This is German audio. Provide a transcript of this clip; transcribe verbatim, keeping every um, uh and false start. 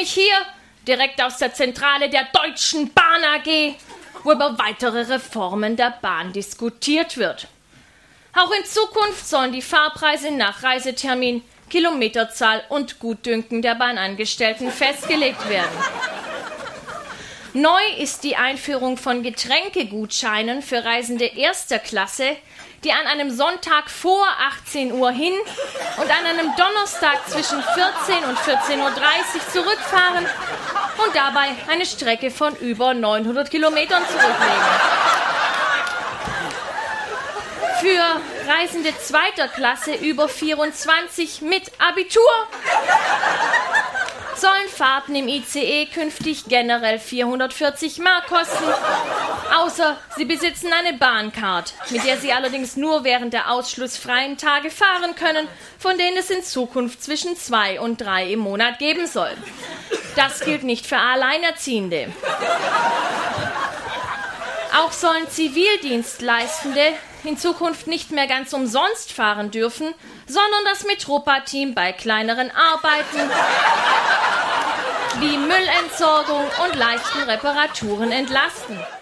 nämlich hier, direkt aus der Zentrale der Deutschen Bahn A G, wo über weitere Reformen der Bahn diskutiert wird. Auch in Zukunft sollen die Fahrpreise nach Reisetermin, Kilometerzahl und Gutdünken der Bahnangestellten festgelegt werden. Neu ist die Einführung von Getränkegutscheinen für Reisende erster Klasse, die an einem Sonntag vor achtzehn Uhr hin und an einem Donnerstag zwischen vierzehn und vierzehn Uhr dreißig zurückfahren und dabei eine Strecke von über neunhundert Kilometern zurücklegen. Für Reisende zweiter Klasse über vierundzwanzig mit Abitur sollen Fahrten im I C E künftig generell vierhundertvierzig Mark kosten, außer Sie besitzen eine Bahncard, mit der Sie allerdings nur während der ausschlussfreien Tage fahren können, von denen es in Zukunft zwischen zwei und drei im Monat geben soll. Das gilt nicht für Alleinerziehende. Auch sollen Zivildienstleistende in Zukunft nicht mehr ganz umsonst fahren dürfen, sondern das Metropa-Team bei kleineren Arbeiten wie Müllentsorgung und leichten Reparaturen entlasten.